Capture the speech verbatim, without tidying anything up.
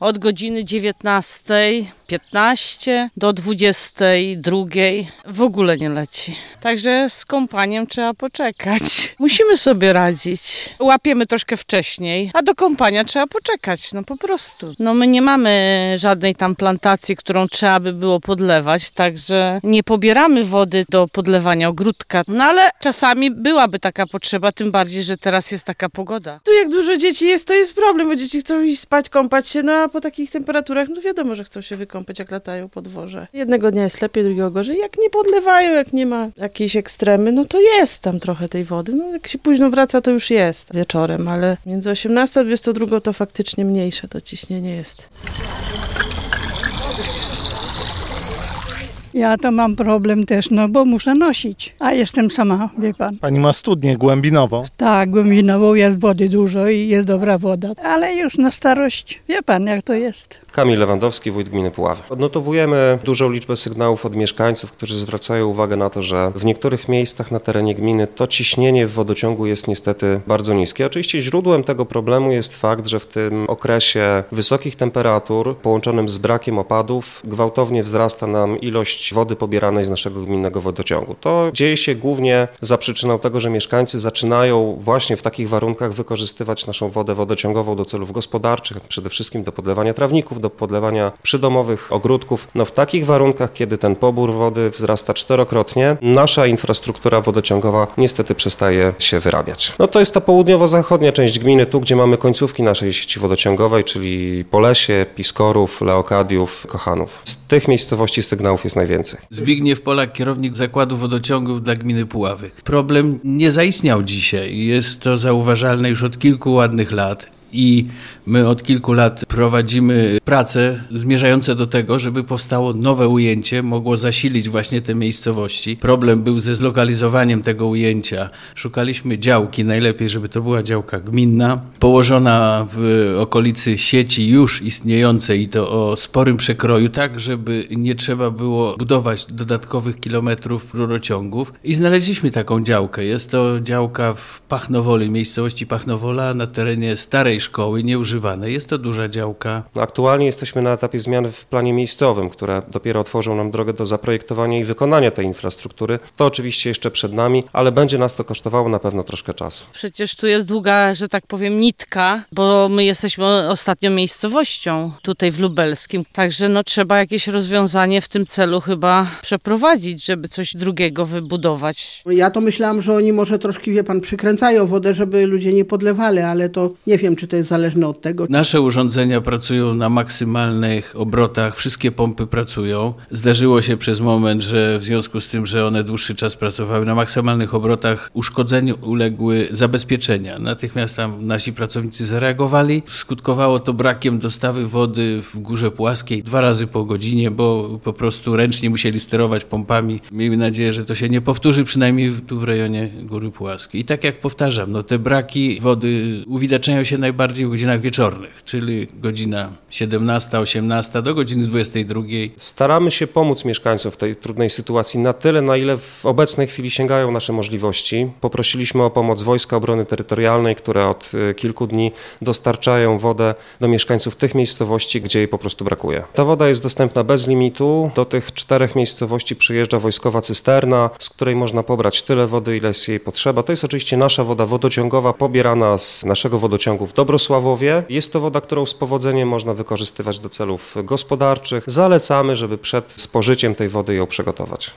od godziny dziewiętnastej piętnaście do dwudziestej drugiej w ogóle nie leci. Także z kąpaniem trzeba poczekać. Musimy sobie radzić. Łapiemy troszkę wcześniej, a do kąpania trzeba poczekać, no po prostu. No my nie mamy żadnej tam plantacji, którą trzeba by było podlewać, także nie pobieramy wody do podlewania ogródka. No ale czasami byłaby taka potrzeba, tym bardziej, że teraz jest taka pogoda. Tu jak dużo dzieci jest, to jest problem, bo dzieci chcą iść spać, kąpać się, no a po takich temperaturach, no wiadomo, że chcą się wykąpać, jak latają po dworze. Jednego dnia jest lepiej, drugiego gorzej. Jak nie podlewają, jak nie ma jakiejś ekstremy, no to jest tam trochę tej wody. No jak się późno wraca, to już jest wieczorem, ale między osiemnastą a dwudziestą drugą to faktycznie mniejsze to ciśnienie jest. Ja to mam problem też, no bo muszę nosić, a jestem sama, wie pan. Pani ma studnię głębinową? Tak, głębinową, jest wody dużo i jest dobra woda, ale już na starość, wie pan jak to jest. Kamil Lewandowski, wójt gminy Puławy. Odnotowujemy dużą liczbę sygnałów od mieszkańców, którzy zwracają uwagę na to, że w niektórych miejscach na terenie gminy to ciśnienie w wodociągu jest niestety bardzo niskie. Oczywiście źródłem tego problemu jest fakt, że w tym okresie wysokich temperatur połączonym z brakiem opadów gwałtownie wzrasta nam ilość wody pobieranej z naszego gminnego wodociągu. To dzieje się głównie za przyczyną tego, że mieszkańcy zaczynają właśnie w takich warunkach wykorzystywać naszą wodę wodociągową do celów gospodarczych, przede wszystkim do podlewania trawników, do podlewania przydomowych ogródków. No w takich warunkach, kiedy ten pobór wody wzrasta czterokrotnie, nasza infrastruktura wodociągowa niestety przestaje się wyrabiać. No to jest ta południowo-zachodnia część gminy, tu gdzie mamy końcówki naszej sieci wodociągowej, czyli Polesie, Piskorów, Leokadiów, Kochanów. Z tych miejscowości sygnałów jest najwięcej. Zbigniew Polak, kierownik Zakładu Wodociągów dla gminy Puławy. Problem nie zaistniał dzisiaj. Jest to zauważalne już od kilku ładnych lat. I my od kilku lat prowadzimy prace zmierzające do tego, żeby powstało nowe ujęcie, mogło zasilić właśnie te miejscowości. Problem był ze zlokalizowaniem tego ujęcia. Szukaliśmy działki, najlepiej, żeby to była działka gminna, położona w okolicy sieci już istniejącej i to o sporym przekroju, tak żeby nie trzeba było budować dodatkowych kilometrów rurociągów. I znaleźliśmy taką działkę. Jest to działka w Pachnowoli, miejscowości Pachnowola na terenie starej szkoły nieużywane. Jest to duża działka. Aktualnie jesteśmy na etapie zmian w planie miejscowym, które dopiero otworzą nam drogę do zaprojektowania i wykonania tej infrastruktury. To oczywiście jeszcze przed nami, ale będzie nas to kosztowało na pewno troszkę czasu. Przecież tu jest długa, że tak powiem, nitka, bo my jesteśmy ostatnią miejscowością tutaj w Lubelskim. Także no trzeba jakieś rozwiązanie w tym celu chyba przeprowadzić, żeby coś drugiego wybudować. Ja to myślałam, że oni może troszkę, wie pan, przykręcają wodę, żeby ludzie nie podlewali, ale to nie wiem, czy to jest zależne od tego. Nasze urządzenia pracują na maksymalnych obrotach, wszystkie pompy pracują. Zdarzyło się przez moment, że w związku z tym, że one dłuższy czas pracowały na maksymalnych obrotach, uszkodzeniu uległy zabezpieczenia. Natychmiast tam nasi pracownicy zareagowali. Skutkowało to brakiem dostawy wody w Górze Puławskiej dwa razy po godzinie, bo po prostu ręcznie musieli sterować pompami. Miejmy nadzieję, że to się nie powtórzy, przynajmniej tu w rejonie Góry Puławskiej. I tak jak powtarzam, no te braki wody uwidaczniają się najbardziej w godzinach wieczornych, czyli godzina siedemnasta, osiemnasta do godziny dwudziestej drugiej. Staramy się pomóc mieszkańcom w tej trudnej sytuacji na tyle, na ile w obecnej chwili sięgają nasze możliwości. Poprosiliśmy o pomoc Wojska Obrony Terytorialnej, które od kilku dni dostarczają wodę do mieszkańców tych miejscowości, gdzie jej po prostu brakuje. Ta woda jest dostępna bez limitu. Do tych czterech miejscowości przyjeżdża wojskowa cysterna, z której można pobrać tyle wody, ile jest jej potrzeba. To jest oczywiście nasza woda wodociągowa, pobierana z naszego wodociągu w Dobrosławowie. Jest to woda, którą z powodzeniem można wykorzystywać do celów gospodarczych. Zalecamy, żeby przed spożyciem tej wody ją przygotować.